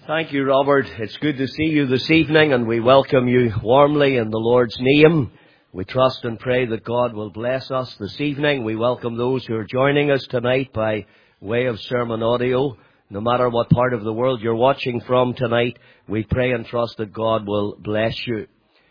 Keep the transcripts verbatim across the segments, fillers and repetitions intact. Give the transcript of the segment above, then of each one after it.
Thank you, Robert. It's good to see you this evening, and we welcome you warmly in the Lord's name. We trust and pray that God will bless us this evening. We welcome those who are joining us tonight by way of sermon audio. No matter what part of the world you're watching from tonight, we pray and trust that God will bless you.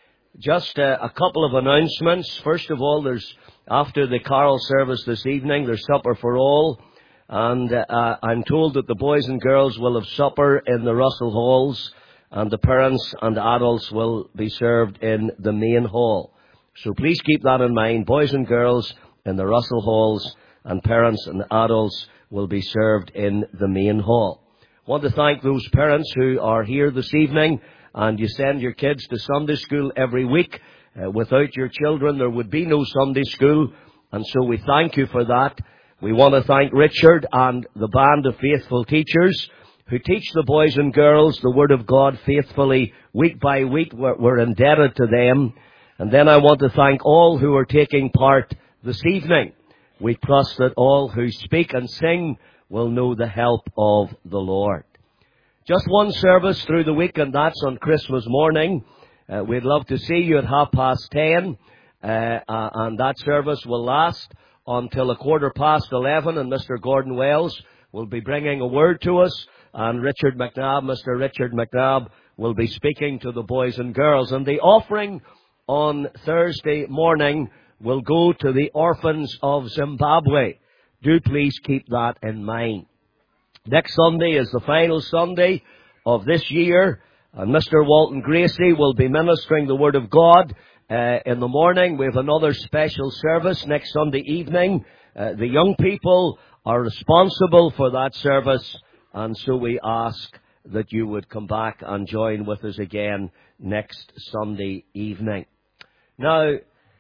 Just uh, a couple of announcements. First of all, there's after the carol service this evening, there's supper for all. And uh, I'm told that the boys and girls will have supper in the Russell Halls, and the parents and adults will be served in the main hall. So please keep that in mind. Boys and girls in the Russell Halls, and parents and adults will be served in the main hall. I want to thank those parents who are here this evening, and you send your kids to Sunday school every week. Uh, without your children, there would be no Sunday school, and so we thank you for that. We want to thank Richard and the band of faithful teachers who teach the boys and girls the Word of God faithfully week by week. We're, we're indebted to them. And then I want to thank all who are taking part this evening. We trust that all who speak and sing will know the help of the Lord. Just one service through the week, and that's on Christmas morning. Uh, we'd love to see you at half past ten, uh, uh, and that service will last until a quarter past eleven, and Mister Gordon Wells will be bringing a word to us, and Richard McNabb, Mister Richard McNabb, will be speaking to the boys and girls. And the offering on Thursday morning will go to the orphans of Zimbabwe. Do please keep that in mind. Next Sunday is the final Sunday of this year, and Mister Walton Gracie will be ministering the Word of God Uh, in the morning. We have another special service next Sunday evening. Uh, the young people are responsible for that service, and so we ask that you would come back and join with us again next Sunday evening. Now,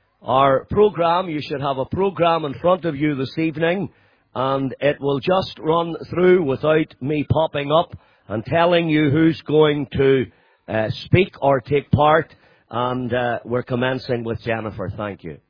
our program, you should have a program in front of you this evening, and it will just run through without me popping up and telling you who's going to uh, speak or take part. And uh, we're commencing with Jennifer. Thank you.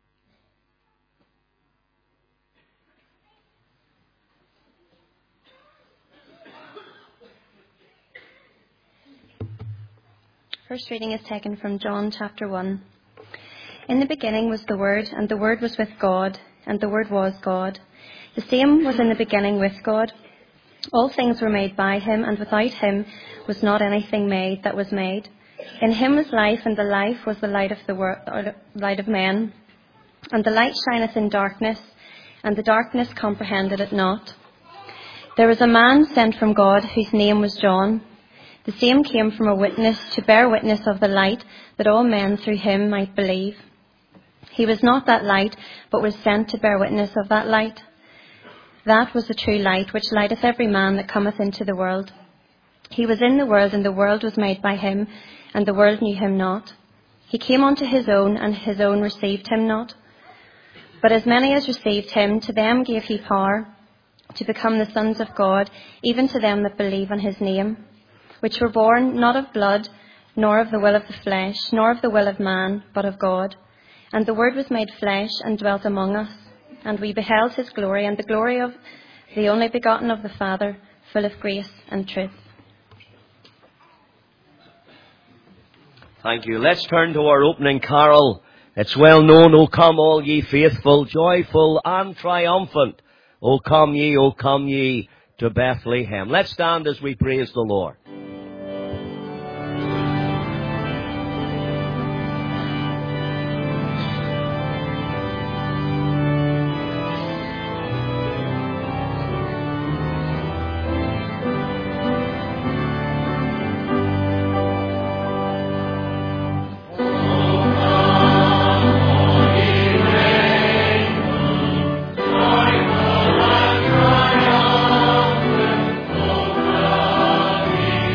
First reading is taken from John chapter one. In the beginning was the Word, and the Word was with God, and the Word was God. The same was in the beginning with God. All things were made by him, and without him was not anything made that was made. In him was life, and the life was the light of the world, or light of men. And the light shineth in darkness, and the darkness comprehended it not. There was a man sent from God, whose name was John. The same came from a witness, to bear witness of the light, that all men through him might believe. He was not that light, but was sent to bear witness of that light. That was the true light, which lighteth every man that cometh into the world. He was in the world, and the world was made by him, and the world knew him not. He came unto his own, and his own received him not. But as many as received him, to them gave he power to become the sons of God, even to them that believe on his name, which were born not of blood, nor of the will of the flesh, nor of the will of man, but of God. And the Word was made flesh, and dwelt among us. And we beheld his glory, and the glory of the only begotten of the Father, full of grace and truth. Thank you. Let's turn to our opening carol. It's well known, O come all ye faithful, joyful and triumphant. O come ye, O come ye to Bethlehem. Let's stand as we praise the Lord. Amen.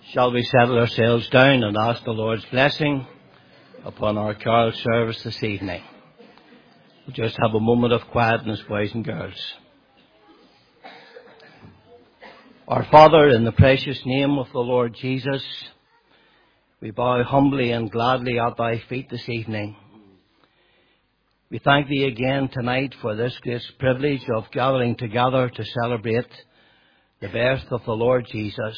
Shall we settle ourselves down and ask the Lord's blessing upon our carol service this evening? We'll just have a moment of quietness, boys and girls. Our Father, in the precious name of the Lord Jesus, we bow humbly and gladly at thy feet this evening. We thank thee again tonight for this great privilege of gathering together to celebrate the birth of the Lord Jesus.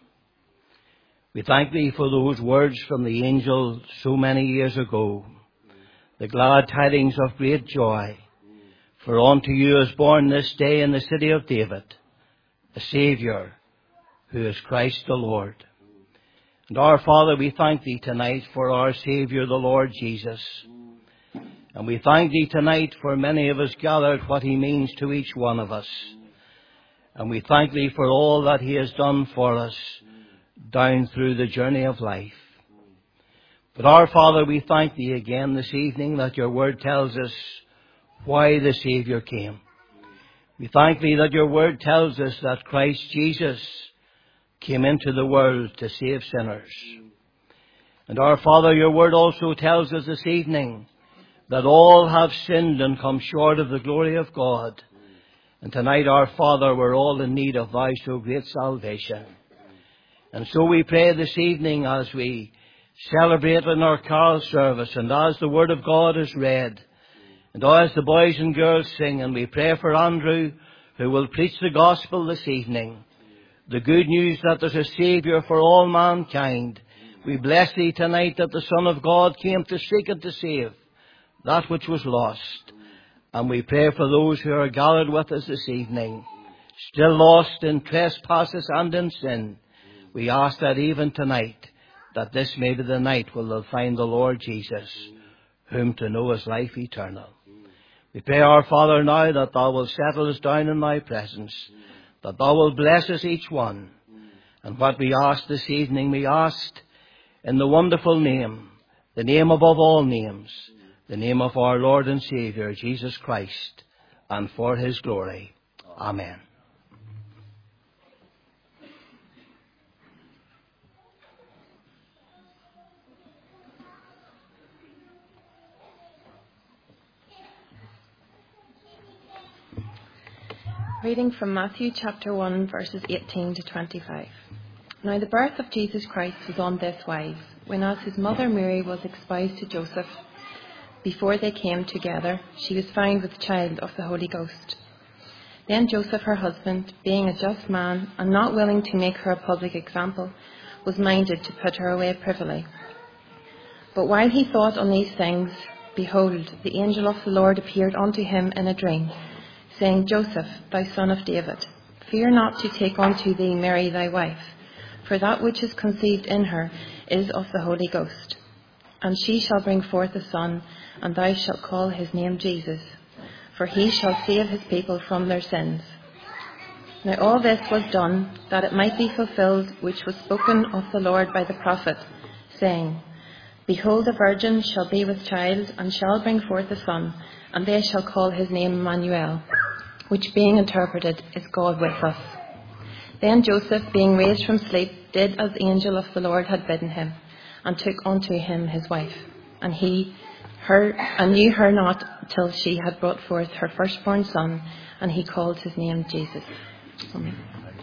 We thank thee for those words from the angel so many years ago, the glad tidings of great joy. For unto you is born this day in the city of David a Saviour, who is Christ the Lord. And our Father, we thank thee tonight for our Saviour, the Lord Jesus. And we thank thee tonight for many of us gathered, what he means to each one of us. And we thank thee for all that he has done for us down through the journey of life. But our Father, we thank thee again this evening that your word tells us why the Saviour came. We thank thee that your word tells us that Christ Jesus came into the world to save sinners. And our Father, your word also tells us this evening that all have sinned and come short of the glory of God. And tonight, our Father, we're all in need of thy so great salvation. And so we pray this evening as we celebrate in our carol service and as the word of God is read, and as the boys and girls sing, and we pray for Andrew, who will preach the gospel this evening, the good news that there's a Saviour for all mankind. We bless thee tonight that the Son of God came to seek and to save that which was lost. And we pray for those who are gathered with us this evening, still lost in trespasses and in sin. We ask that even tonight, that this may be the night where they'll find the Lord Jesus, whom to know is life eternal. We pray, our Father, now that thou wilt settle us down in thy presence, that thou wilt bless us each one. And what we ask this evening, we ask in the wonderful name, the name above all names, the name of our Lord and Saviour, Jesus Christ, and for his glory. Amen. Reading from Matthew chapter one, verses eighteen to twenty-five. Now the birth of Jesus Christ was on this wise, when as his mother Mary was espoused to Joseph, before they came together, she was found with child of the Holy Ghost. Then Joseph, her husband, being a just man, and not willing to make her a public example, was minded to put her away privily. But while he thought on these things, behold, the angel of the Lord appeared unto him in a dream, saying, Joseph, thou son of David, fear not to take unto thee Mary thy wife, for that which is conceived in her is of the Holy Ghost. And she shall bring forth a son, and thou shalt call his name Jesus, for he shall save his people from their sins. Now all this was done, that it might be fulfilled which was spoken of the Lord by the prophet, saying, Behold, a virgin shall be with child, and shall bring forth a son, and they shall call his name Emmanuel, which being interpreted is God with us. Then Joseph, being raised from sleep, did as the angel of the Lord had bidden him, and took unto him his wife. And he her and knew her not till she had brought forth her firstborn son, and he called his name Jesus. Amen.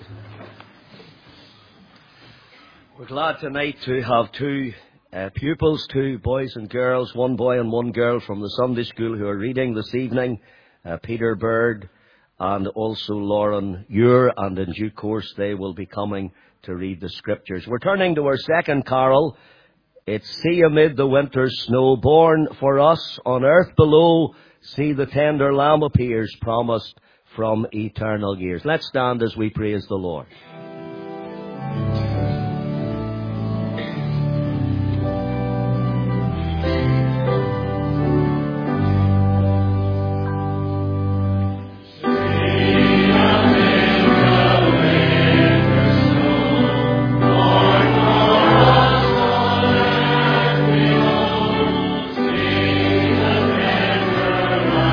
We're glad tonight to have two uh, pupils, two boys and girls, one boy and one girl from the Sunday school who are reading this evening, uh, Peter Bird and also Lauren Ure, and in due course they will be coming to read the scriptures. We're turning to our second carol. It's See Amid the Winter's Snow, born for us on earth below, see the tender Lamb appears, promised from eternal years. Let's stand as we praise the Lord.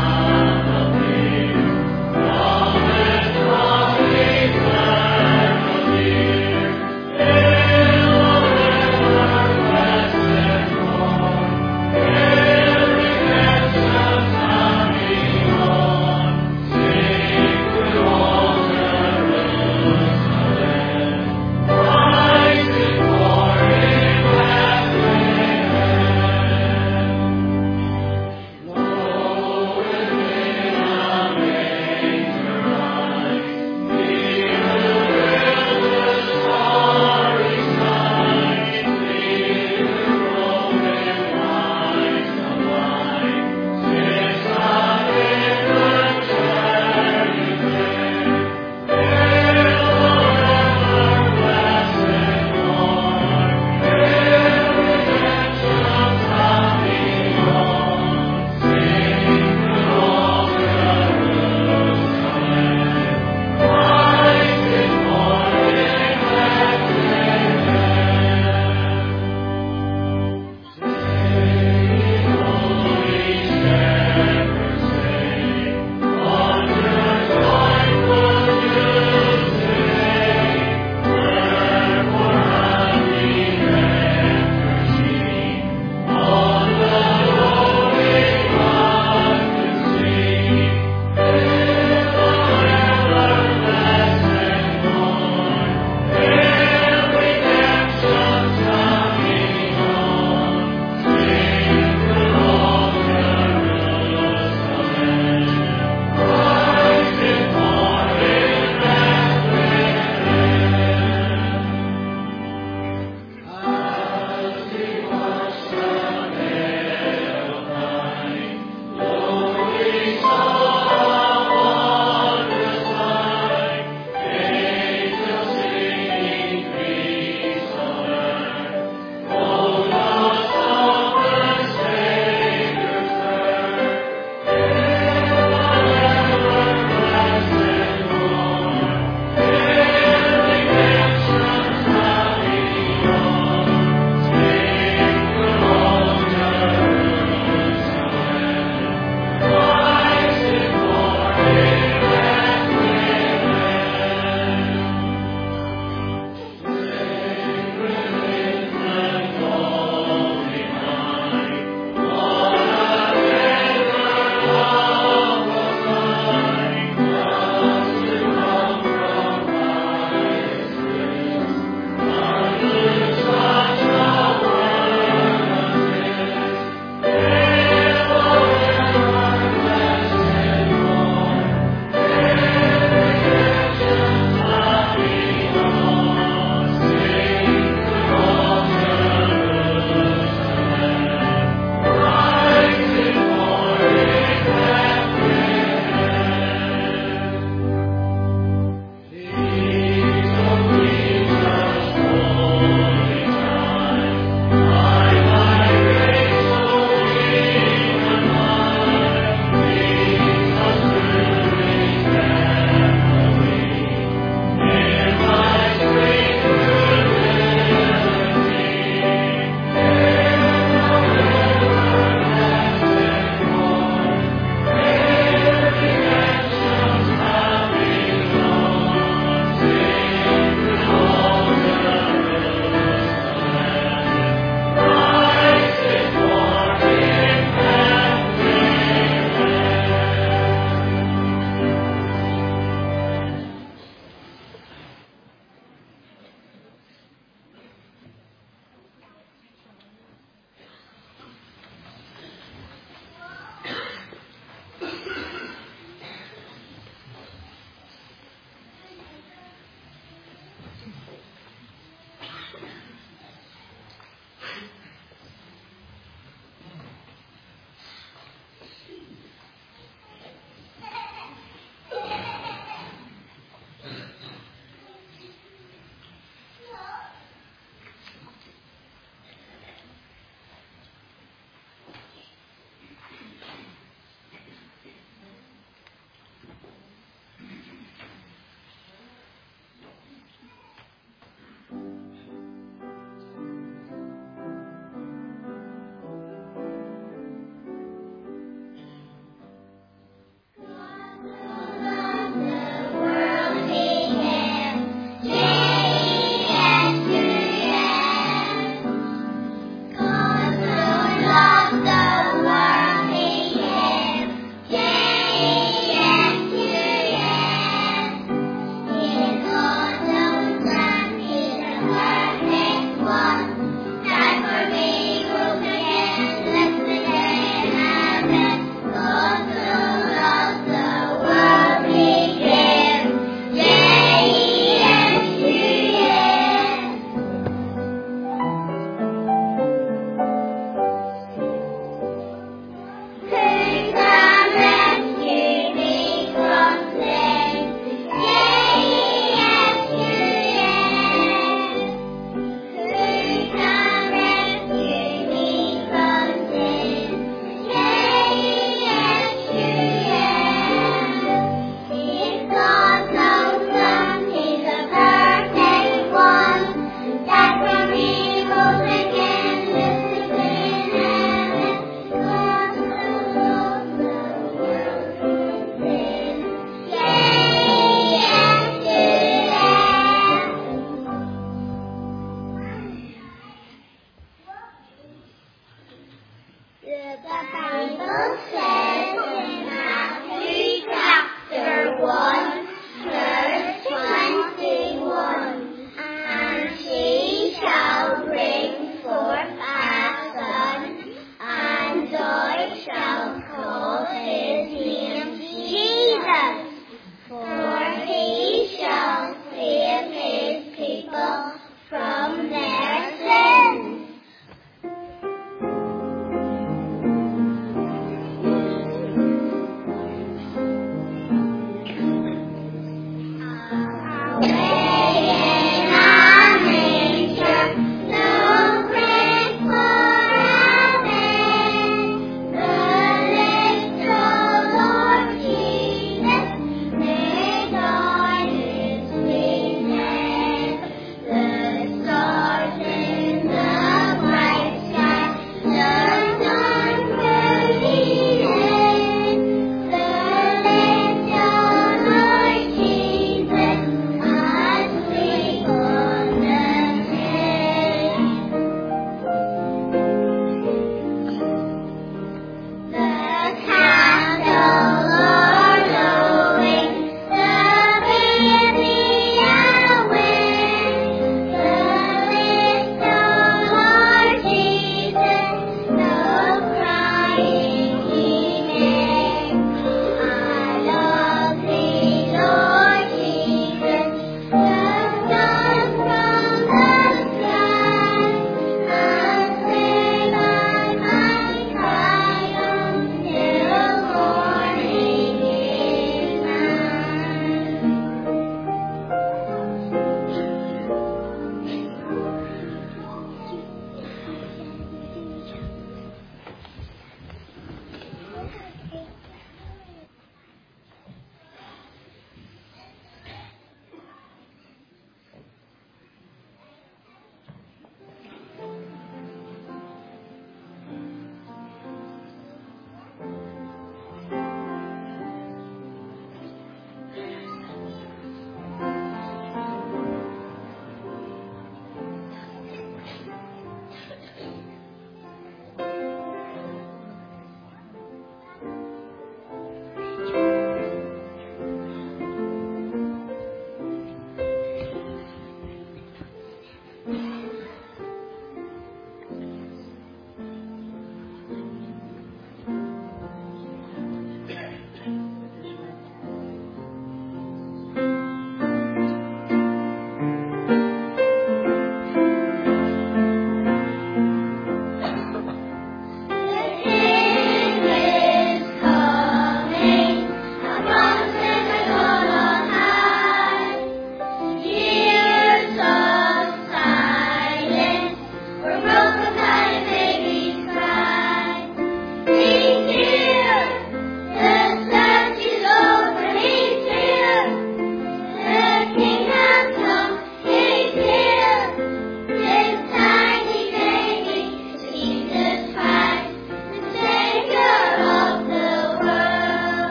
Amen.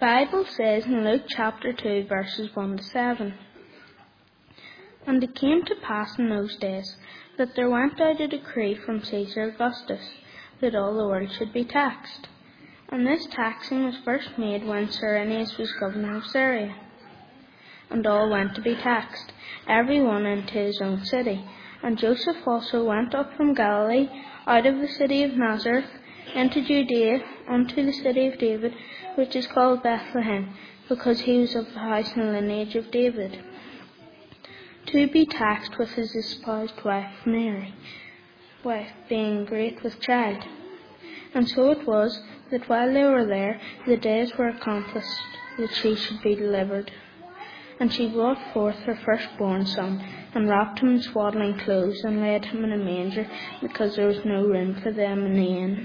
Bible says in Luke chapter two, verses one to seven, "And it came to pass in those days that there went out a decree from Caesar Augustus that all the world should be taxed. And this taxing was first made when Cyrenius was governor of Syria. And all went to be taxed, every one into his own city. And Joseph also went up from Galilee, out of the city of Nazareth, into Judea, unto the city of David, which is called Bethlehem, because he was of the house and lineage of David, to be taxed with his espoused wife Mary, wife being great with child. And so it was, that while they were there, the days were accomplished that she should be delivered. And she brought forth her firstborn son, and wrapped him in swaddling clothes, and laid him in a manger, because there was no room for them in the inn."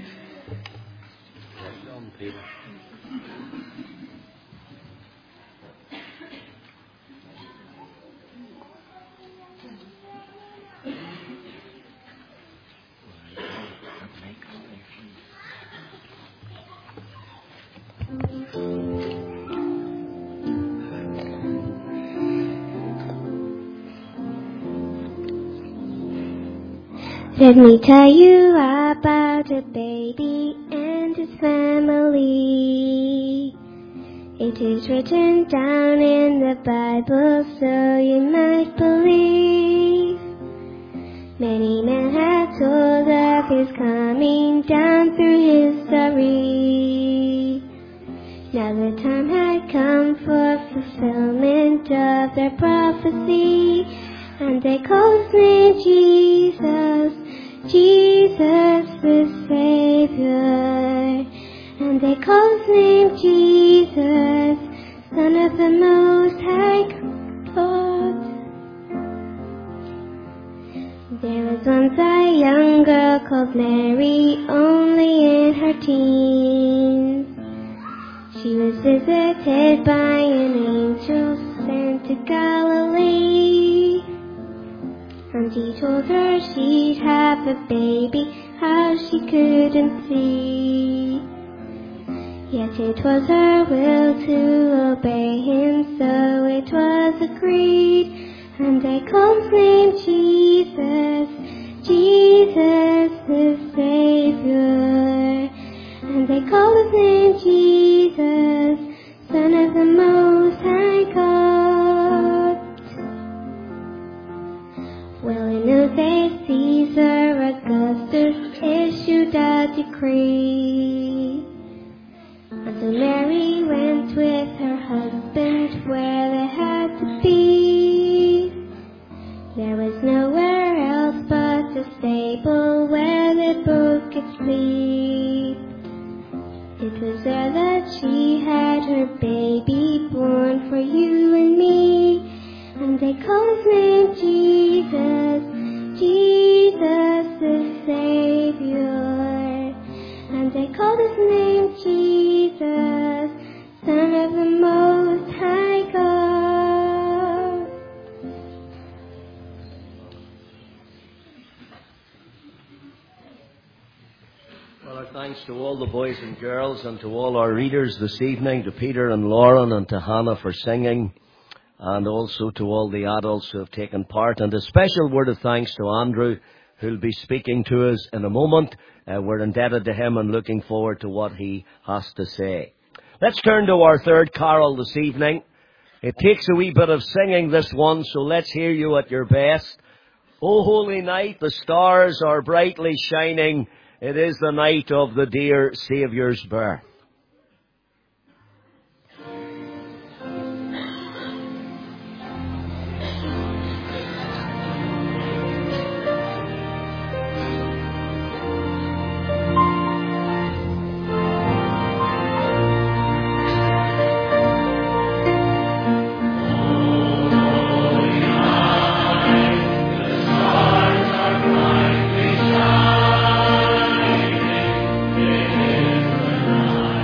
Let me tell you about a baby and his family. It is written down in the Bible, so you might believe. Many men have told of his coming down through history. Now the time had come for fulfillment of their prophecy, and they called his name Jesus, Jesus the Savior. And they called his name Jesus, Son of the Most High God. There was once a young girl called Mary, only in her teens. She was visited by an angel sent to Galilee. And he told her she'd have a baby, how she couldn't see. Yet it was her will to obey him, so it was agreed. And they called his name Jesus, Jesus the Savior. And they called his name Jesus, Son of the Most High God. Well, in those days Caesar Augustus issued a decree. And so Mary went with her husband where they had to be. There was nowhere else but a stable where they both could sleep. It was there that she had her baby born for you and me. And they called his name Jesus, Jesus the Savior. And they called his name Jesus, Son of the Most High God. Well, our thanks to all the boys and girls and to all our readers this evening, to Peter and Lauren and to Hannah for singing, and also to all the adults who have taken part. And a special word of thanks to Andrew, who'll be speaking to us in a moment. Uh, we're indebted to him and looking forward to what he has to say. Let's turn to our third carol this evening. It takes a wee bit of singing, this one, so let's hear you at your best. O holy night, the stars are brightly shining. It is the night of the dear Saviour's birth. Shining, it is the night.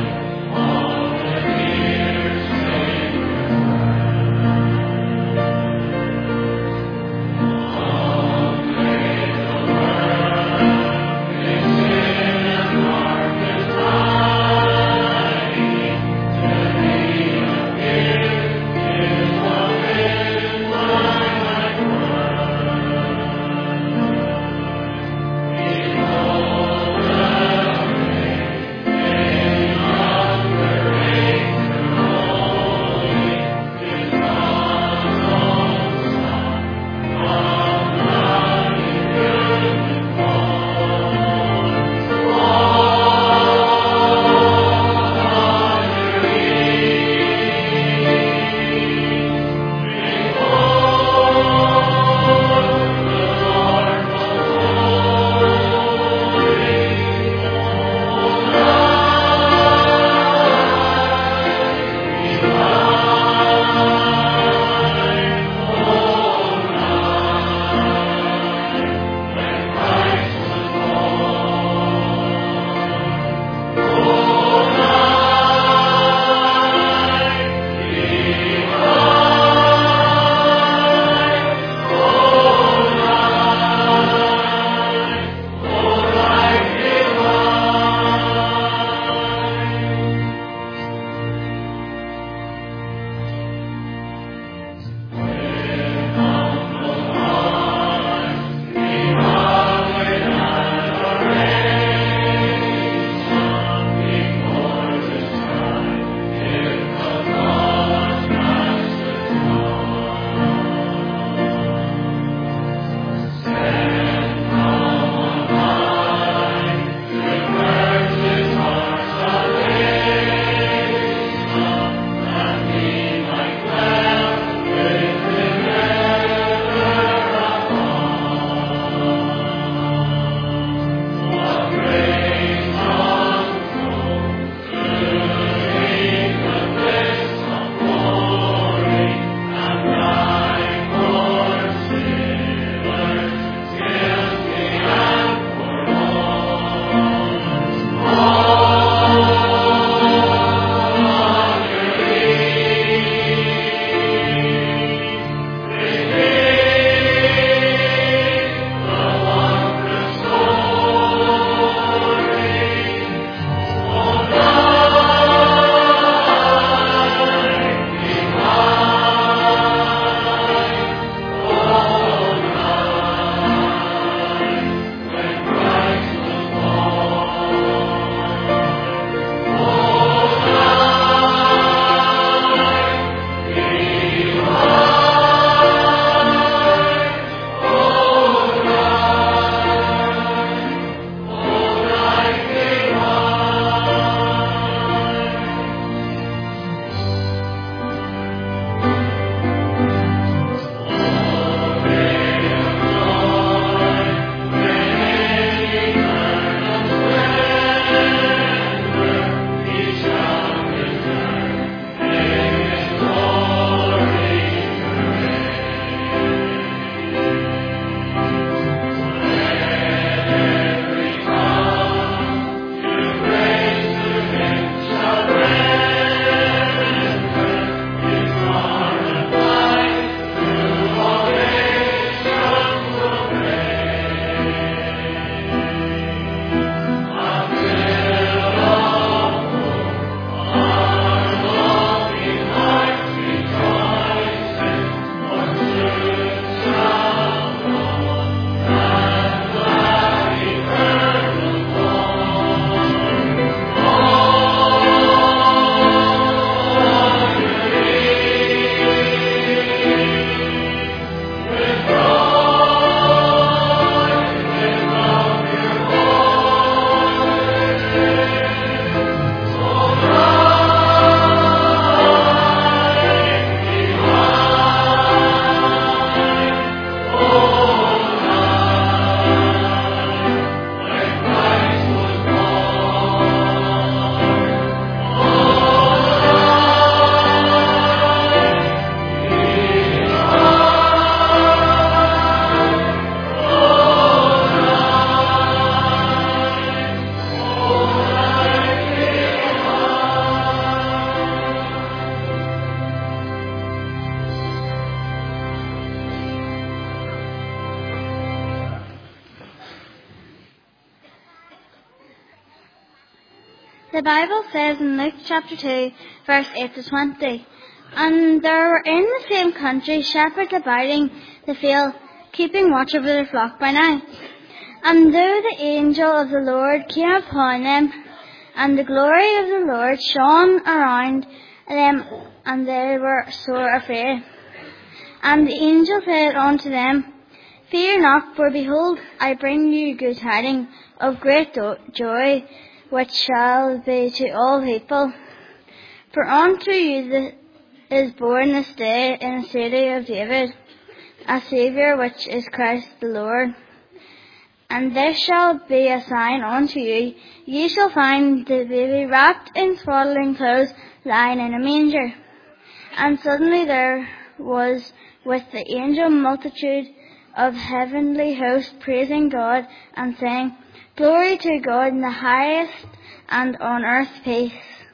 The Bible says in Luke chapter two, verse eight to twenty, "And there were in the same country shepherds abiding the field, keeping watch over their flock by night. And though the angel of the Lord came upon them, and the glory of the Lord shone around them, and they were sore afraid. And the angel said unto them, Fear not, for behold, I bring you good tidings of great do- joy, which shall be to all people. For unto you the, is born this day in the city of David a Saviour, which is Christ the Lord. And this shall be a sign unto you, ye shall find the baby wrapped in swaddling clothes, lying in a manger." And suddenly there was with the angel multitude of heavenly hosts, praising God, and saying, "Glory to God in the highest, and on earth peace,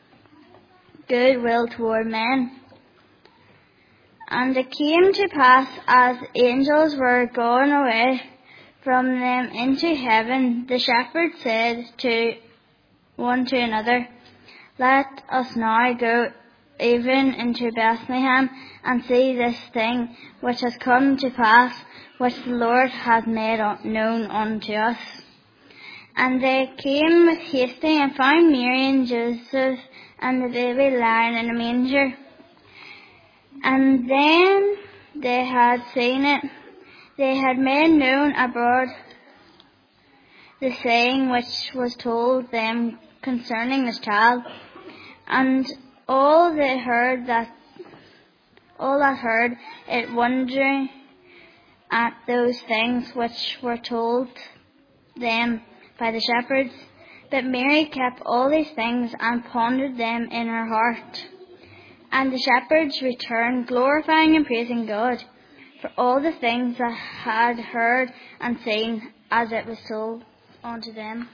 good will toward men." And it came to pass, as the angels were gone away from them into heaven, the shepherds said to one to another, "Let us now go even into Bethlehem, and see this thing which has come to pass, which the Lord hath made known unto us." And they came with haste, and found Mary and Joseph and the baby lying in a manger. And then they had seen it, they had made known abroad the saying which was told them concerning this child. And all they heard that all that heard it, wondering at those things which were told them by the shepherds. But Mary kept all these things and pondered them in her heart. And the shepherds returned, glorifying and praising God for all the things they had heard and seen, as it was told unto them.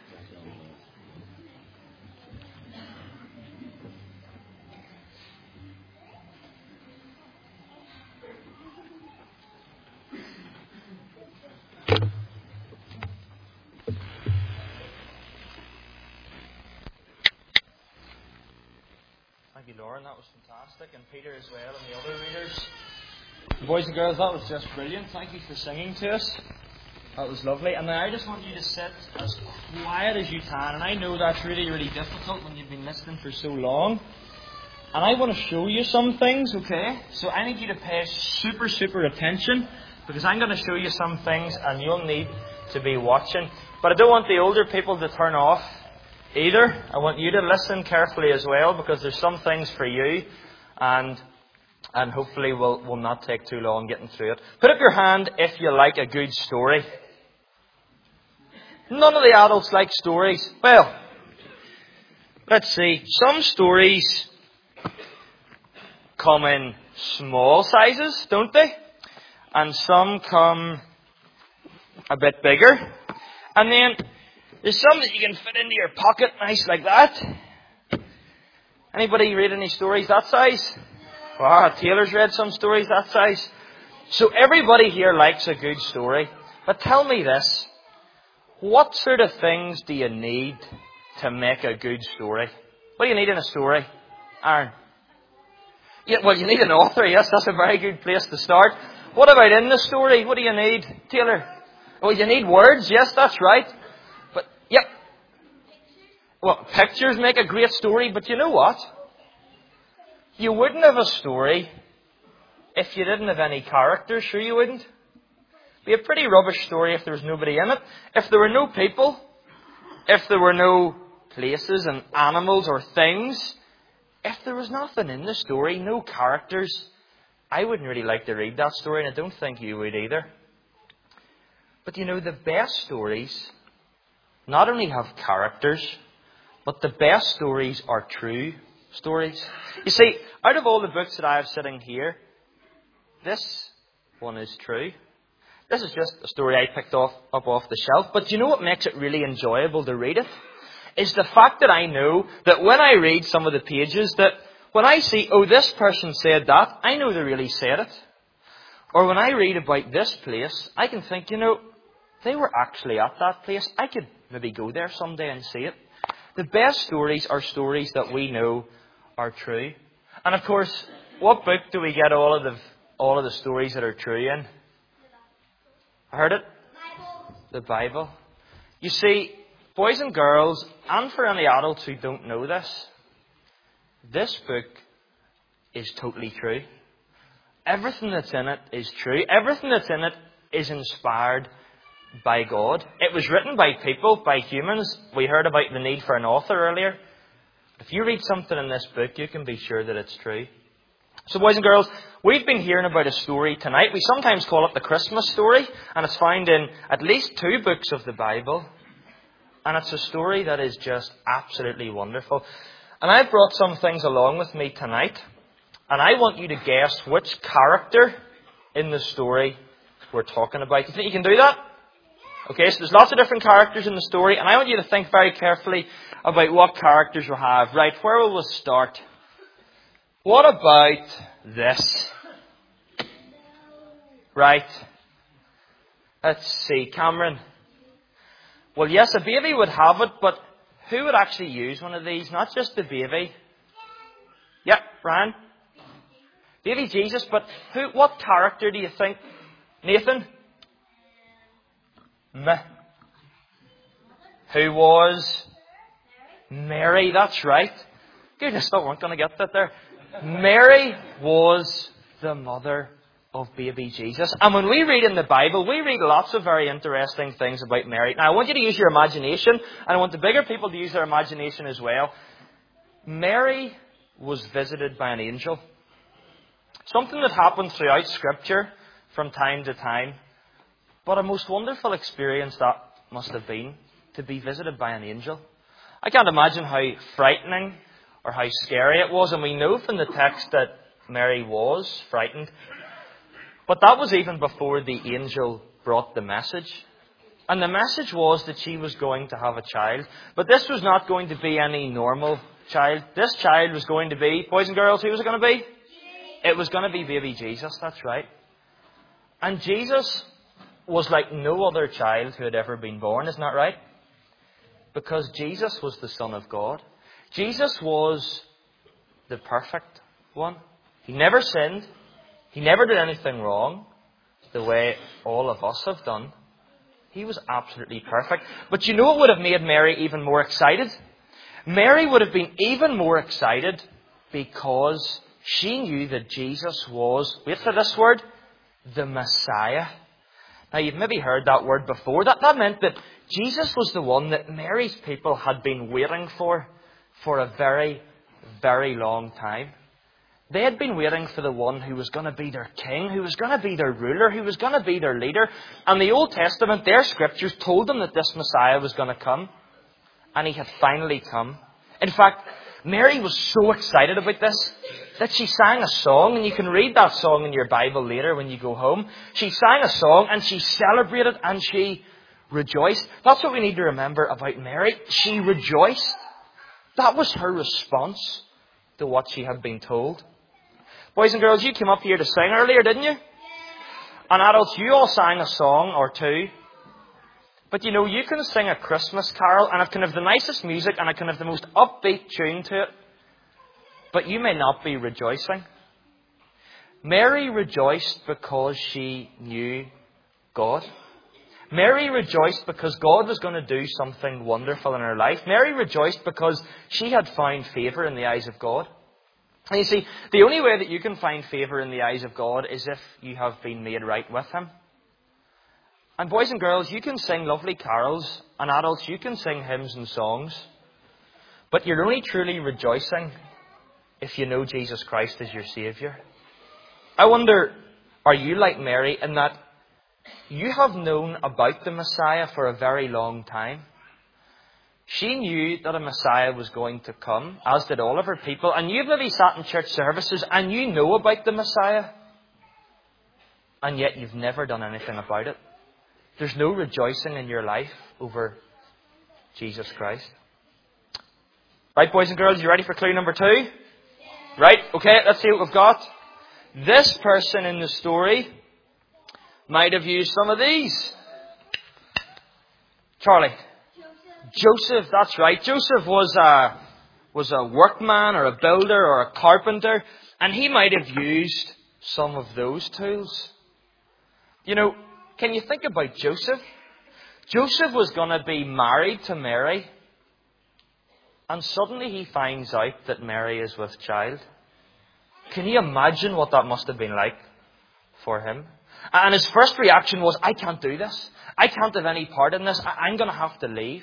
Thank you, Lauren. That was fantastic. And Peter as well, and the other readers. Boys and girls, that was just brilliant. Thank you for singing to us. That was lovely. And now I just want you to sit as quiet as you can. And I know that's really, really difficult when you've been listening for so long. And I want to show you some things, okay? So I need you to pay super, super attention, because I'm going to show you some things and you'll need to be watching. But I don't want the older people to turn off either. I want you to listen carefully as well, because there's some things for you, and and hopefully we'll, we'll not take too long getting through it. Put up your hand if you like a good story. None of the adults like stories. Well, let's see. Some stories come in small sizes, don't they? And some come a bit bigger. And then there's some that you can fit into your pocket nice like that. Anybody read any stories that size? Wow, Taylor's read some stories that size. So everybody here likes a good story. But tell me this. What sort of things do you need to make a good story? What do you need in a story, Aaron? Yeah, well, you need an author. Yes, that's a very good place to start. What about in the story? What do you need, Taylor? Well, you need words. Yes, that's right. But, yep. Well, pictures make a great story, but you know what? You wouldn't have a story if you didn't have any characters. Sure you wouldn't? It'd be a pretty rubbish story if there was nobody in it. If there were no people, if there were no places and animals or things, if there was nothing in the story, no characters, I wouldn't really like to read that story, and I don't think you would either. But you know, the best stories not only have characters, but the best stories are true stories. You see, out of all the books that I have sitting here, this one is true. This is just a story I picked off, up off the shelf. But you know what makes it really enjoyable to read it? Is the fact that I know that when I read some of the pages, that when I see, oh, this person said that, I know they really said it. Or when I read about this place, I can think, you know, they were actually at that place. I could maybe go there someday and see it. The best stories are stories that we know are true. And of course, what book do we get all of the all of the stories that are true in? I heard it? Bible. The Bible. You see, boys and girls, and for any adults who don't know this, this book is totally true. Everything that's in it is true. Everything that's in it is inspired by God. It was written by people, by humans. We heard about the need for an author earlier. If you read something in this book, you can be sure that it's true. So boys and girls, we've been hearing about a story tonight. We sometimes call it the Christmas story, and it's found in at least two books of the Bible. And it's a story that is just absolutely wonderful. And I've brought some things along with me tonight, and I want you to guess which character in the story we're talking about. Do you think you can do that? Okay, so there's lots of different characters in the story, and I want you to think very carefully about what characters we have. Right, where will we start? What about this? Right. Let's see, Cameron. Well, yes, a baby would have it, but who would actually use one of these? Not just the baby. Yep, Brian. Baby Jesus, but who? What character do you think? Nathan? Meh. Who was? Mary, that's right. Goodness, I weren't going to get that there. Mary was the mother of baby Jesus. And when we read in the Bible, we read lots of very interesting things about Mary. Now, I want you to use your imagination, and I want the bigger people to use their imagination as well. Mary was visited by an angel. Something that happened throughout Scripture from time to time. But a most wonderful experience that must have been, to be visited by an angel. I can't imagine how frightening or how scary it was. And we know from the text that Mary was frightened. But that was even before the angel brought the message. And the message was that she was going to have a child. But this was not going to be any normal child. This child was going to be, boys and girls, who was it going to be? It was going to be baby Jesus, that's right. And Jesus was like no other child who had ever been born, isn't that right? Because Jesus was the Son of God. Jesus was the perfect one. He never sinned. He never did anything wrong, the way all of us have done. He was absolutely perfect. But you know what would have made Mary even more excited? Mary would have been even more excited because she knew that Jesus was, wait for this word, the Messiah. Now, you've maybe heard that word before. That, that meant that Jesus was the one that Mary's people had been waiting for for a very, very long time. They had been waiting for the one who was going to be their king, who was going to be their ruler, who was going to be their leader. And the Old Testament, their scriptures, told them that this Messiah was going to come. And he had finally come. In fact, Mary was so excited about this that she sang a song, and you can read that song in your Bible later when you go home. She sang a song and she celebrated and she rejoiced. That's what we need to remember about Mary. She rejoiced. That was her response to what she had been told. Boys and girls, you came up here to sing earlier, didn't you? And adults, you all sang a song or two. But you know, you can sing a Christmas carol and it can have the nicest music and it can have the most upbeat tune to it. But you may not be rejoicing. Mary rejoiced because she knew God. Mary rejoiced because God was going to do something wonderful in her life. Mary rejoiced because she had found favour in the eyes of God. And you see, the only way that you can find favour in the eyes of God is if you have been made right with Him. And boys and girls, you can sing lovely carols, and adults, you can sing hymns and songs. But you're only truly rejoicing if you know Jesus Christ as your Saviour. I wonder, are you like Mary in that you have known about the Messiah for a very long time? She knew that a Messiah was going to come, as did all of her people. And you've maybe sat in church services and you know about the Messiah. And yet you've never done anything about it. There's no rejoicing in your life over Jesus Christ. Right, boys and girls, you ready for clue number two? Right, okay, let's see what we've got. This person in the story might have used some of these. Charlie. Joseph, that's right. Joseph was a, was a workman or a builder or a carpenter, and he might have used some of those tools. You know, can you think about Joseph? Joseph was going to be married to Mary, and suddenly he finds out that Mary is with child. Can you imagine what that must have been like for him? And his first reaction was, I can't do this. I can't have any part in this. I'm going to have to leave.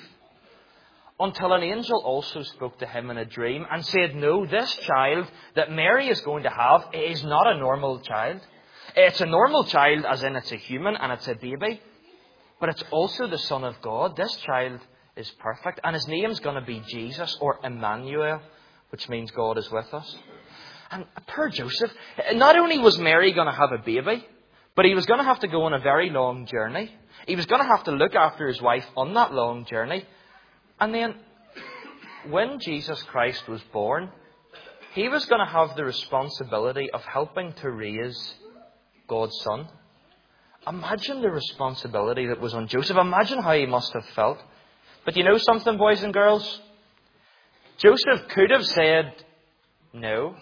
Until an angel also spoke to him in a dream and said, no, this child that Mary is going to have is not a normal child. It's a normal child as in it's a human and it's a baby. But it's also the Son of God. This child is perfect. And his name's going to be Jesus, or Emmanuel, which means God is with us. And poor Joseph, not only was Mary going to have a baby, but he was going to have to go on a very long journey. He was going to have to look after his wife on that long journey. And then, when Jesus Christ was born, he was going to have the responsibility of helping to raise God's Son. Imagine the responsibility that was on Joseph. Imagine how he must have felt. But you know something, boys and girls? Joseph could have said no,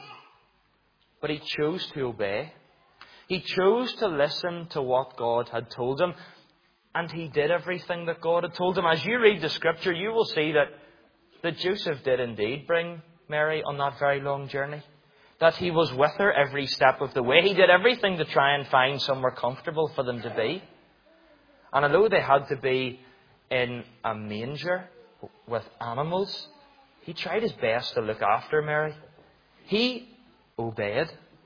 but he chose to obey. He chose to listen to what God had told him, and he did everything that God had told him. As you read the scripture, you will see that, that Joseph did indeed bring Mary on that very long journey. That he was with her every step of the way. He did everything to try and find somewhere comfortable for them to be. And although they had to be in a manger with animals, he tried his best to look after Mary. He obeyed.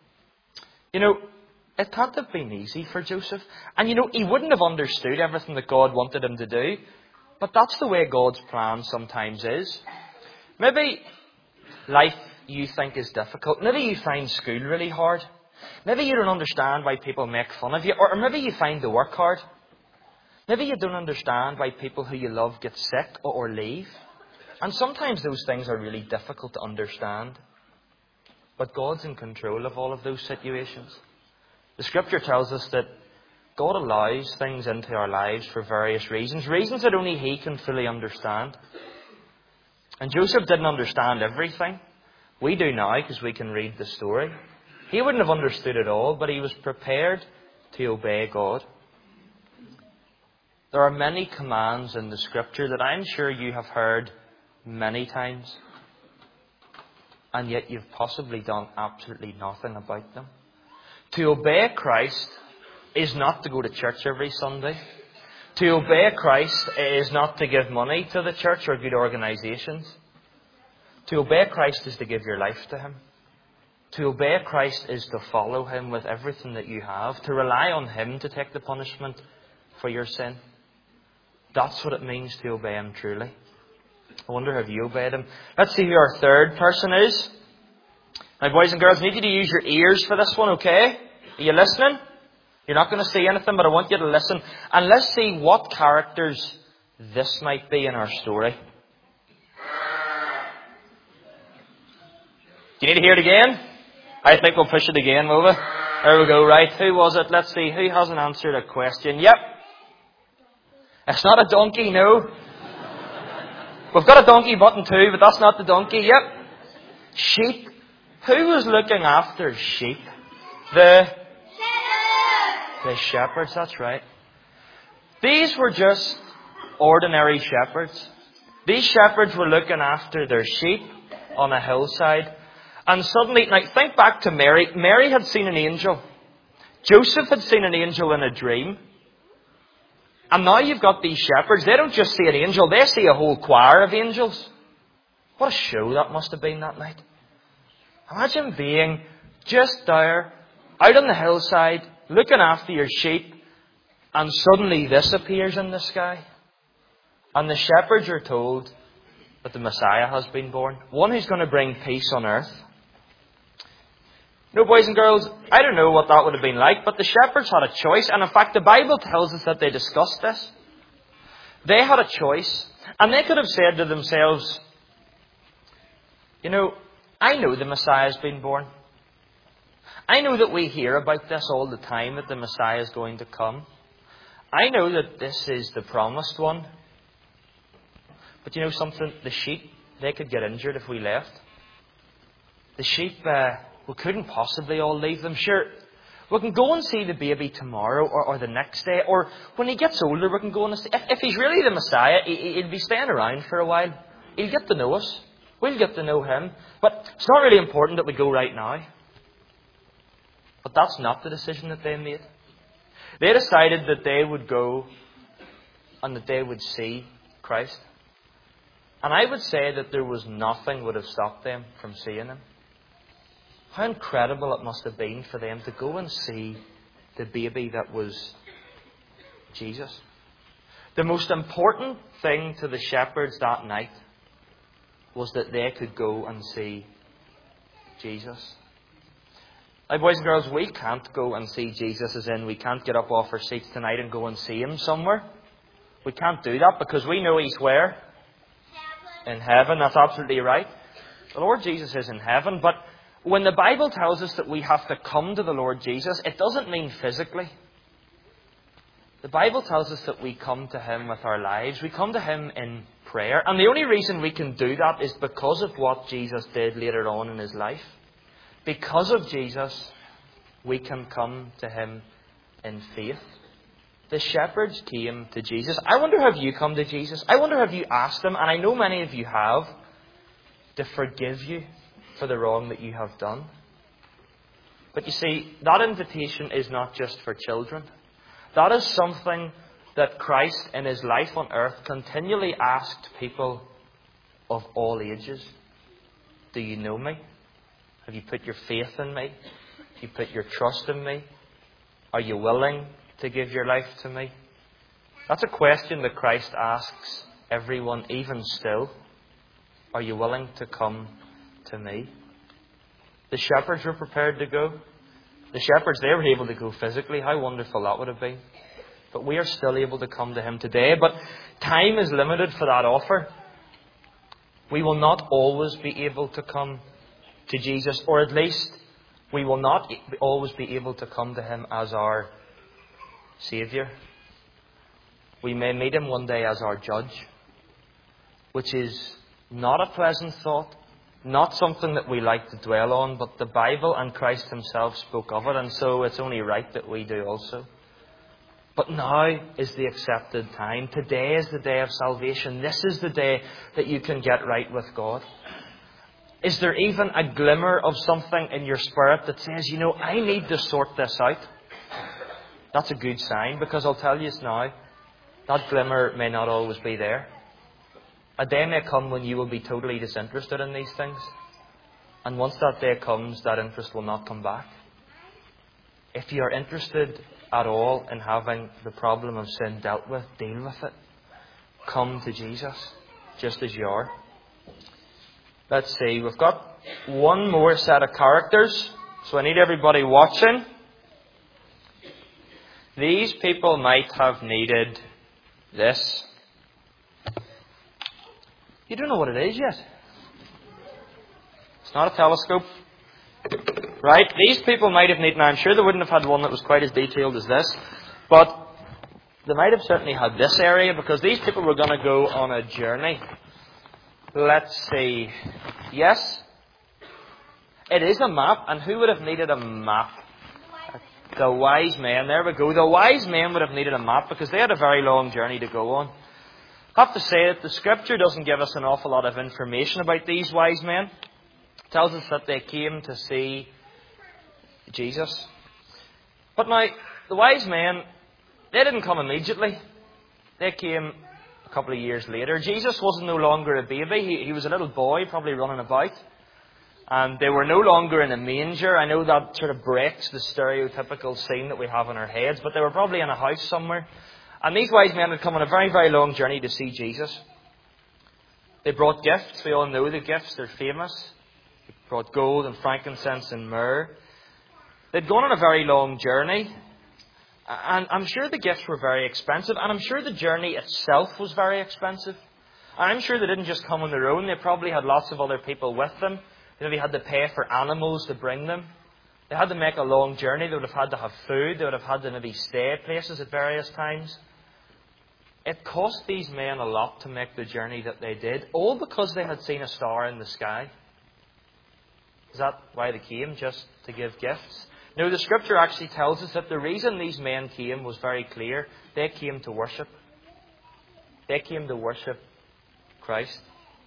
You know, it can't have been easy for Joseph. And you know, he wouldn't have understood everything that God wanted him to do. But that's the way God's plan sometimes is. Maybe life you think is difficult. Maybe you find school really hard. Maybe you don't understand why people make fun of you. Or maybe you find the work hard. Maybe you don't understand why people who you love get sick or leave. And sometimes those things are really difficult to understand. But God's in control of all of those situations. The scripture tells us that God allows things into our lives for various reasons. Reasons that only He can fully understand. And Joseph didn't understand everything. We do now because we can read the story. He wouldn't have understood it all, but he was prepared to obey God. There are many commands in the scripture that I'm sure you have heard many times. And yet you've possibly done absolutely nothing about them. To obey Christ is not to go to church every Sunday. To obey Christ is not to give money to the church or good organisations. To obey Christ is to give your life to Him. To obey Christ is to follow Him with everything that you have. To rely on Him to take the punishment for your sin. That's what it means to obey Him truly. I wonder, have you obeyed Him? Let's see who our third person is. Now, boys and girls, I need you to use your ears for this one, okay? Are you listening? You're not going to see anything, but I want you to listen. And let's see what characters this might be in our story. Do you need to hear it again? I think we'll push it again, will we? There we go, right. Who was it? Let's see. Who hasn't answered a question? Yep. It's not a donkey, no. We've got a donkey button too, but that's not the donkey. Yep. Sheep. Who was looking after sheep? The... The shepherds, that's right. These were just ordinary shepherds. These shepherds were looking after their sheep on a hillside. And suddenly, now think back to Mary. Mary had seen an angel. Joseph had seen an angel in a dream. And now you've got these shepherds. They don't just see an angel, they see a whole choir of angels. What a show that must have been that night. Imagine being just there, out on the hillside, looking after your sheep, and suddenly this appears in the sky. And the shepherds are told that the Messiah has been born. One who's going to bring peace on earth. You know, boys and girls, I don't know what that would have been like, but the shepherds had a choice. And in fact, the Bible tells us that they discussed this. They had a choice. And they could have said to themselves, you know, I know the Messiah has been born. I know that we hear about this all the time, that the Messiah is going to come. I know that this is the promised one. But you know something? The sheep, they could get injured if we left. The sheep, uh, we couldn't possibly all leave them. Sure, we can go and see the baby tomorrow or, or the next day. Or when he gets older, we can go and see. If, if he's really the Messiah, he, he'll be staying around for a while. He'll get to know us. We'll get to know him. But it's not really important that we go right now. But that's not the decision that they made. They decided that they would go and that they would see Christ. And I would say that there was nothing would have stopped them from seeing him. How incredible it must have been for them to go and see the baby that was Jesus. The most important thing to the shepherds that night was that they could go and see Jesus. Now, boys and girls, we can't go and see Jesus, as in we can't get up off our seats tonight and go and see him somewhere. We can't do that because we know he's where? In heaven. That's absolutely right. The Lord Jesus is in heaven. But when the Bible tells us that we have to come to the Lord Jesus, it doesn't mean physically. The Bible tells us that we come to him with our lives. We come to him in prayer. And the only reason we can do that is because of what Jesus did later on in his life. Because of Jesus, we can come to him in faith. The shepherds came to Jesus. I wonder, have you come to Jesus? I wonder, have you asked him, and I know many of you have, to forgive you for the wrong that you have done. But you see, that invitation is not just for children. That is something that Christ in his life on earth continually asked people of all ages. Do you know me? Have you put your faith in me? Have you put your trust in me? Are you willing to give your life to me? That's a question that Christ asks everyone, even still. Are you willing to come to me? The shepherds were prepared to go. The shepherds, they were able to go physically. How wonderful that would have been. But we are still able to come to him today. But time is limited for that offer. We will not always be able to come to Jesus, or at least we will not always be able to come to him as our Saviour. We may meet him one day as our judge, which is not a pleasant thought, not something that we like to dwell on, but the Bible and Christ himself spoke of it, and so it's only right that we do also. But now is the accepted time. Today is the day of salvation. This is the day that you can get right with God. Is there even a glimmer of something in your spirit that says, you know, I need to sort this out? That's a good sign, because I'll tell you now, that glimmer may not always be there. A day may come when you will be totally disinterested in these things. And once that day comes, that interest will not come back. If you are interested at all in having the problem of sin dealt with, deal with it. Come to Jesus, just as you are. Let's see, we've got one more set of characters, so I need everybody watching. These people might have needed this. You don't know what it is yet. It's not a telescope. Right? These people might have needed, now I'm sure they wouldn't have had one that was quite as detailed as this, but they might have certainly had this area, because these people were going to go on a journey. Let's see. Yes, it is a map. And who would have needed a map? The wise men. There we go. The wise men would have needed a map because they had a very long journey to go on. I have to say that the scripture doesn't give us an awful lot of information about these wise men. It tells us that they came to see Jesus. But now, the wise men, they didn't come immediately. They came a couple of years later. Jesus wasn't no longer a baby. He, he was a little boy, probably running about. And they were no longer in a manger. I know that sort of breaks the stereotypical scene that we have in our heads, but they were probably in a house somewhere. And these wise men had come on a very, very long journey to see Jesus. They brought gifts. We all know the gifts. They're famous. They brought gold and frankincense and myrrh. They'd gone on a very long journey. And I'm sure the gifts were very expensive. And I'm sure the journey itself was very expensive. And I'm sure they didn't just come on their own. They probably had lots of other people with them. They maybe had to pay for animals to bring them. They had to make a long journey. They would have had to have food. They would have had to maybe stay at places at various times. It cost these men a lot to make the journey that they did, all because they had seen a star in the sky. Is that why they came, just to give gifts? No, the Scripture actually tells us that the reason these men came was very clear. They came to worship. They came to worship Christ.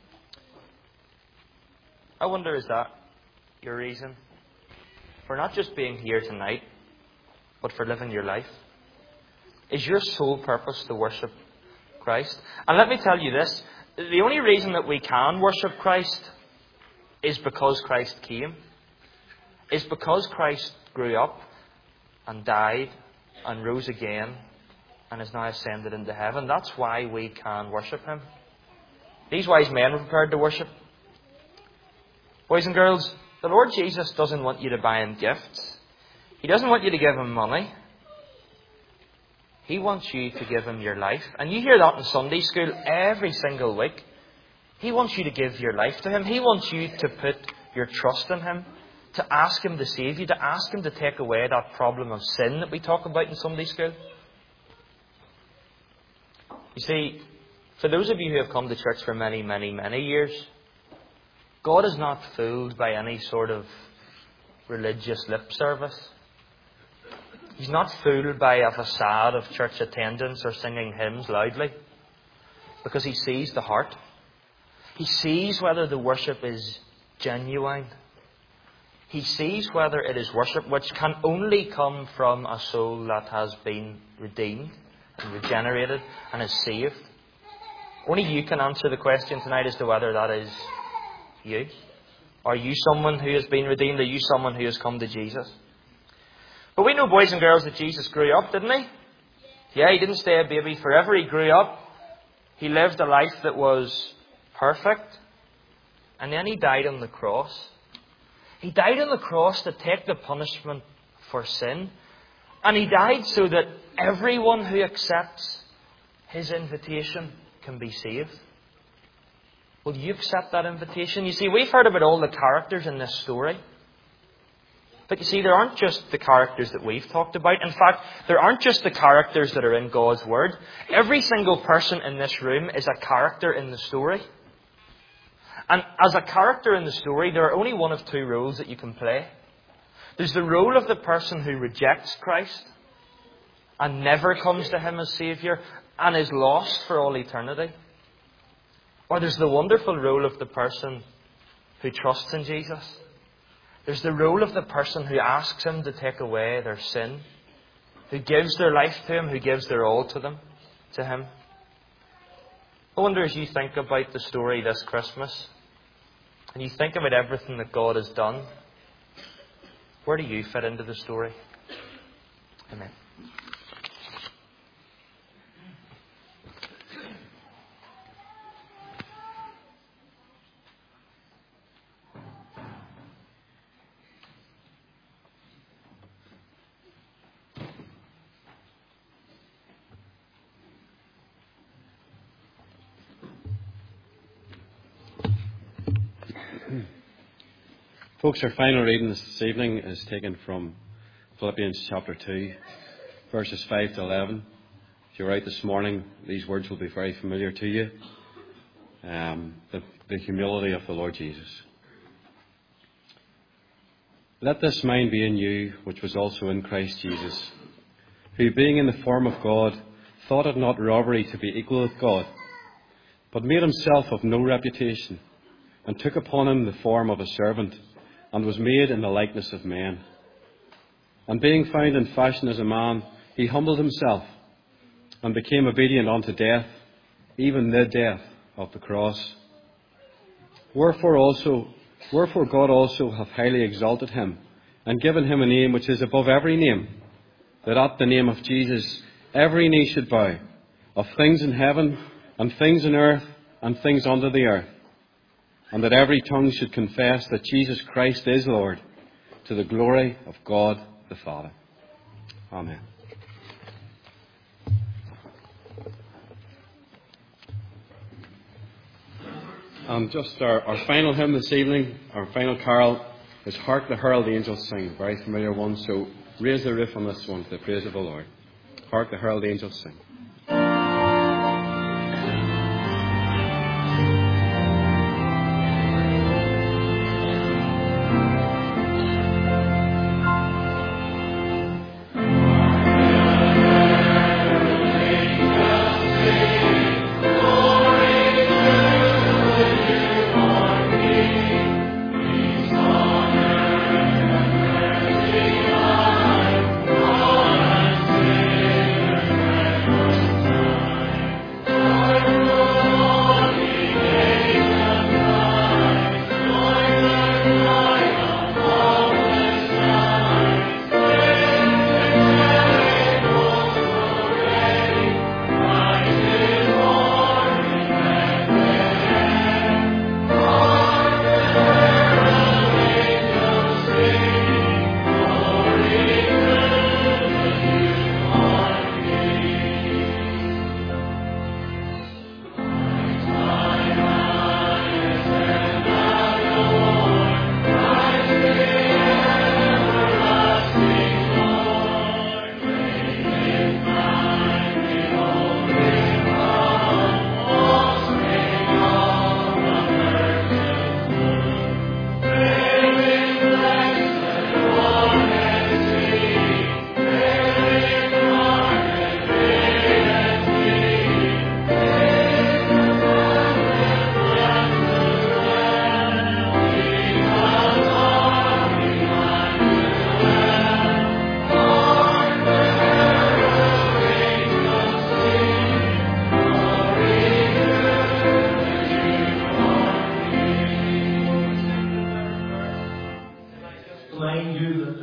I wonder, is that your reason for not just being here tonight, but for living your life? Is your sole purpose to worship Christ? And let me tell you this, the only reason that we can worship Christ is because Christ came. Is because Christ grew up and died and rose again and is now ascended into heaven. That's why we can worship Him. These wise men were prepared to worship. Boys and girls, the Lord Jesus doesn't want you to buy Him gifts. He doesn't want you to give Him money. He wants you to give Him your life. And you hear that in Sunday school every single week. He wants you to give your life to Him. He wants you to put your trust in Him, to ask Him to save you, to ask Him to take away that problem of sin that we talk about in Sunday school. You see, for those of you who have come to church for many, many, many years, God is not fooled by any sort of religious lip service. He's not fooled by a facade of church attendance or singing hymns loudly, because He sees the heart. He sees whether the worship is genuine. He sees whether it is worship which can only come from a soul that has been redeemed and regenerated and is saved. Only you can answer the question tonight as to whether that is you. Are you someone who has been redeemed? Are you someone who has come to Jesus? But we know, boys and girls, that Jesus grew up, didn't He? Yeah, He didn't stay a baby forever. He grew up. He lived a life that was perfect. And then He died on the cross. He died on the cross to take the punishment for sin. And He died so that everyone who accepts His invitation can be saved. Will you accept that invitation? You see, we've heard about all the characters in this story. But you see, there aren't just the characters that we've talked about. In fact, there aren't just the characters that are in God's Word. Every single person in this room is a character in the story. And as a character in the story, there are only one of two roles that you can play. There's the role of the person who rejects Christ and never comes to Him as Saviour and is lost for all eternity. Or there's the wonderful role of the person who trusts in Jesus. There's the role of the person who asks Him to take away their sin, who gives their life to Him, who gives their all to them, to Him. I wonder, as you think about the story this Christmas, and you think about everything that God has done, where do you fit into the story? Amen. Folks, our final reading this evening is taken from Philippians chapter two, verses five to eleven. If you're out this morning, these words will be very familiar to you. Um, the, the humility of the Lord Jesus. Let this mind be in you, which was also in Christ Jesus, who being in the form of God, thought it not robbery to be equal with God, but made Himself of no reputation, and took upon Him the form of a servant, and was made in the likeness of men. And being found in fashion as a man, He humbled Himself, and became obedient unto death, even the death of the cross. Wherefore also, wherefore God also hath highly exalted Him, and given Him a name which is above every name, that at the name of Jesus every knee should bow, of things in heaven, and things in earth, and things under the earth, and that every tongue should confess that Jesus Christ is Lord, to the glory of God the Father. Amen. And just our, our final hymn this evening, our final carol, is Hark the Herald Angels Sing, a very familiar one, so raise the roof on this one to the praise of the Lord. Hark the Herald Angels Sing.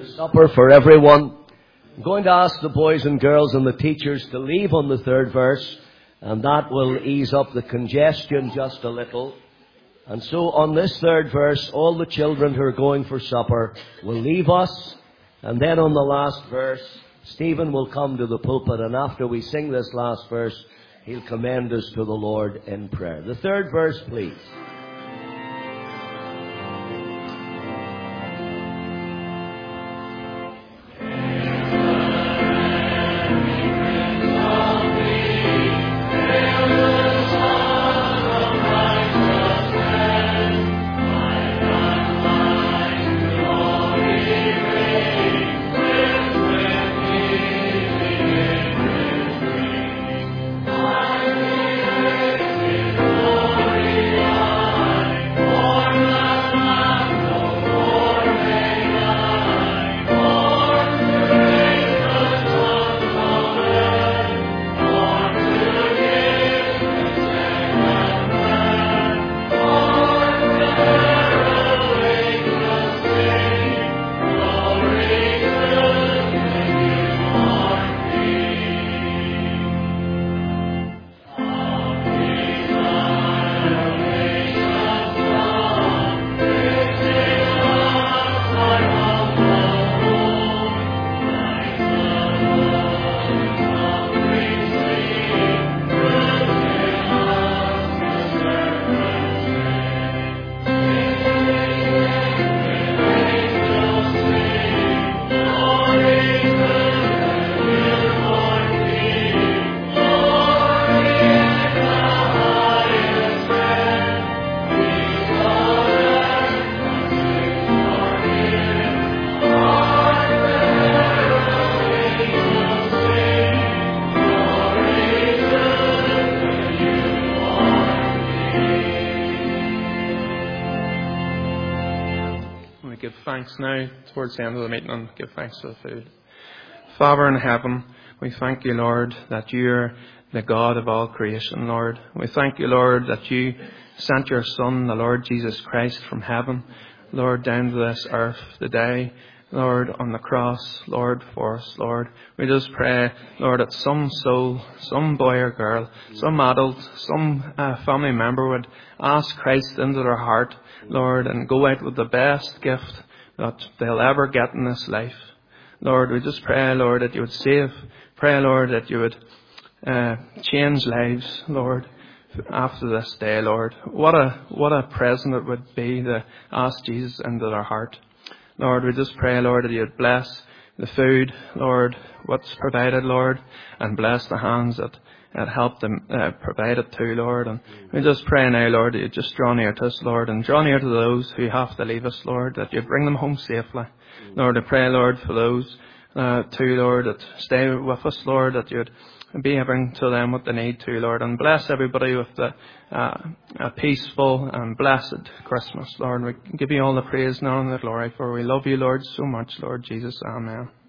There's supper for everyone. I'm going to ask the boys and girls and the teachers to leave on the third verse, and that will ease up the congestion just a little. And so on this third verse, all the children who are going for supper will leave us. And then on the last verse, Stephen will come to the pulpit, and after we sing this last verse, he'll commend us to the Lord in prayer. The third verse, please. Now, towards the end of the meeting, and give thanks for the food. Father in heaven, we thank you, Lord, that you are the God of all creation, Lord. We thank you, Lord, that you sent your Son, the Lord Jesus Christ, from heaven, Lord, down to this earth today, Lord, on the cross, Lord, for us, Lord. We just pray, Lord, that some soul, some boy or girl, some adult, some uh, family member would ask Christ into their heart, Lord, and go out with the best gift that they'll ever get in this life. Lord, we just pray, Lord, that you would save. Pray, Lord, that you would uh, change lives, Lord, after this day, Lord. What a what a present it would be to ask Jesus into their heart. Lord, we just pray, Lord, that you would bless the food, Lord, what's provided, Lord, and bless the hands that, that help them uh, provide it too, Lord. And we just pray now, Lord, that you just draw near to us, Lord, and draw near to those who have to leave us, Lord, that you bring them home safely. Lord, I pray, Lord, for those uh, too, Lord, that stay with us, Lord, that you'd be giving to them what they need to, Lord, and bless everybody with the, uh, a peaceful and blessed Christmas, Lord. We give you all the praise now and the glory, for we love you, Lord, so much, Lord Jesus. Amen.